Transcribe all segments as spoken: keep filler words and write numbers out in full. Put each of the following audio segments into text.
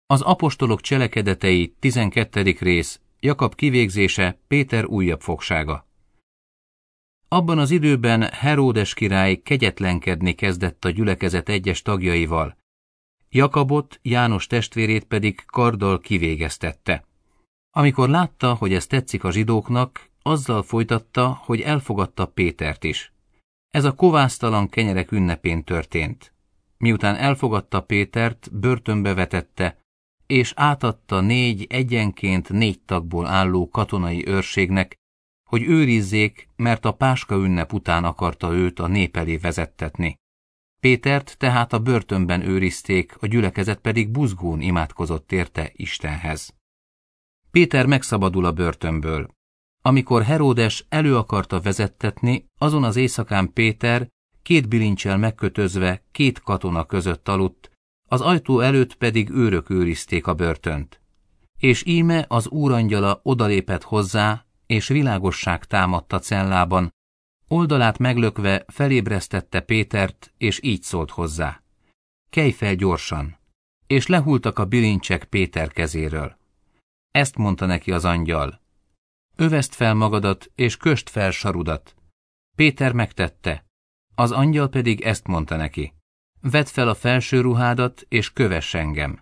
Az apostolok cselekedetei, tizenkettedik rész, Jakab kivégzése, Péter újabb fogsága. Abban az időben Heródes király kegyetlenkedni kezdett a gyülekezet egyes tagjaival. Jakabot, János testvérét pedig karddal kivégeztette. Amikor látta, hogy ez tetszik a zsidóknak, azzal folytatta, hogy elfogadta Pétert is. Ez a kovásztalan kenyerek ünnepén történt. Miután elfogadta Pétert, börtönbe vetette, és átadta négy egyenként négy tagból álló katonai őrségnek, hogy őrizzék, mert a Páska ünnep után akarta őt a nép elé vezettetni. Pétert tehát a börtönben őrizték, a gyülekezet pedig buzgón imádkozott érte Istenhez. Péter megszabadul a börtönből. Amikor Heródes elő akarta vezettetni, azon az éjszakán Péter, két bilincsel megkötözve, két katona között aludt, az ajtó előtt pedig őrök őrizték a börtönt. És íme az úrangyala odalépett hozzá, és világosság támadt a cellában, oldalát meglökve felébresztette Pétert, és így szólt hozzá: kelj fel gyorsan! És lehultak a bilincsek Péter kezéről. Ezt mondta neki az angyal: öveszd fel magadat, és kösd fel sarudat. Péter megtette. Az angyal pedig ezt mondta neki: vedd fel a felső ruhádat, és kövess engem.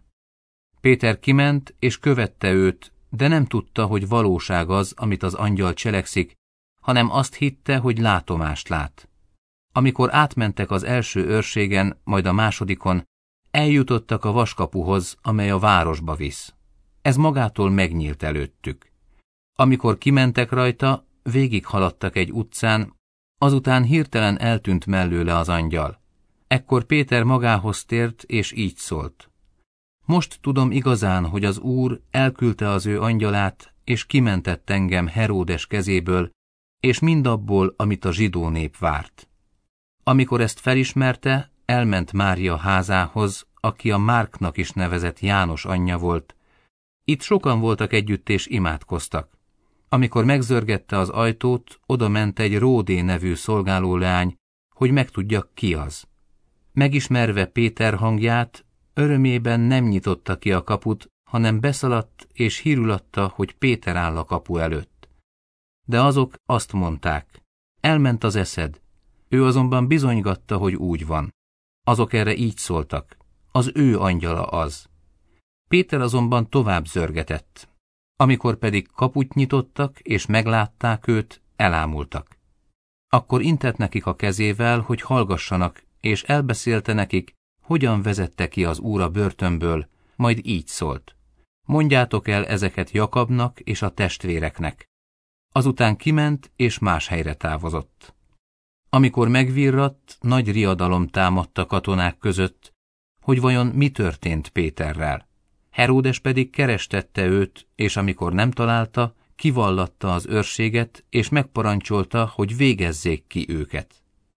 Péter kiment, és követte őt, de nem tudta, hogy valóság az, amit az angyal cselekszik, hanem azt hitte, hogy látomást lát. Amikor átmentek az első őrségen, majd a másodikon, eljutottak a vaskapuhoz, amely a városba visz. Ez magától megnyílt előttük. Amikor kimentek rajta, végighaladtak egy utcán, azután hirtelen eltűnt mellőle az angyal. Ekkor Péter magához tért, és így szólt: most tudom igazán, hogy az Úr elküldte az ő angyalát, és kimentett engem Heródes kezéből, és mindabból, amit a zsidó nép várt. Amikor ezt felismerte, elment Mária házához, aki a Márknak is nevezett János anyja volt. Itt sokan voltak együtt, és imádkoztak. Amikor megzörgette az ajtót, oda ment egy Ródé nevű szolgálóleány, hogy megtudja, ki az. Megismerve Péter hangját, örömében nem nyitotta ki a kaput, hanem beszaladt, és hírül adta, hogy Péter áll a kapu előtt. De azok azt mondták: elment az eszed. Ő azonban bizonygatta, hogy úgy van. Azok erre így szóltak: az ő angyala az. Péter azonban tovább zörgetett. Amikor pedig kaput nyitottak, és meglátták őt, elámultak. Akkor intett nekik a kezével, hogy hallgassanak, és elbeszélte nekik, hogyan vezette ki az Úr a börtönből, majd így szólt: mondjátok el ezeket Jakabnak és a testvéreknek. Azután kiment, és más helyre távozott. Amikor megvirratt, nagy riadalom támadt a katonák között, hogy vajon mi történt Péterrel. Heródes pedig kerestette őt, és amikor nem találta, kivallatta az őrséget, és megparancsolta, hogy végezzék ki őket.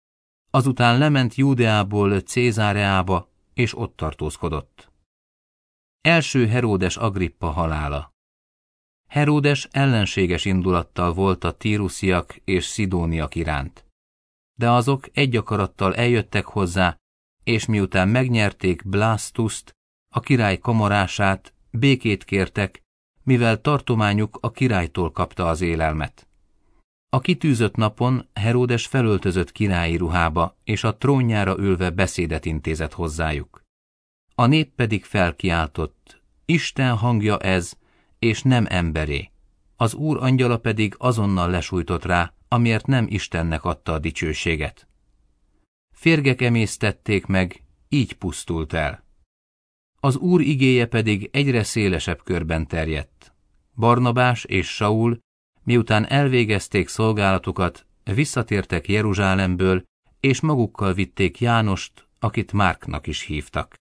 Azután lement Júdeából Cézáreába, és ott tartózkodott. Első Heródes Agrippa halála. Heródes ellenséges indulattal volt a tírusziak és szidóniak iránt. De azok egy akarattal eljöttek hozzá, és miután megnyerték Blasztuszt, a király kamarását, békét kértek, mivel tartományuk a királytól kapta az élelmet. A kitűzött napon Heródes felöltözött királyi ruhába, és a trónjára ülve beszédet intézett hozzájuk. A nép pedig felkiáltott: Isten hangja ez, és nem emberé. Az Úr angyala pedig azonnal lesújtott rá, amiért nem Istennek adta a dicsőséget. Férgek emésztették meg, így pusztult el. Az Úr igéje pedig egyre szélesebb körben terjedt. Barnabás és Saul, miután elvégezték szolgálatukat, visszatértek Jeruzsálemből, és magukkal vitték Jánost, akit Márknak is hívtak.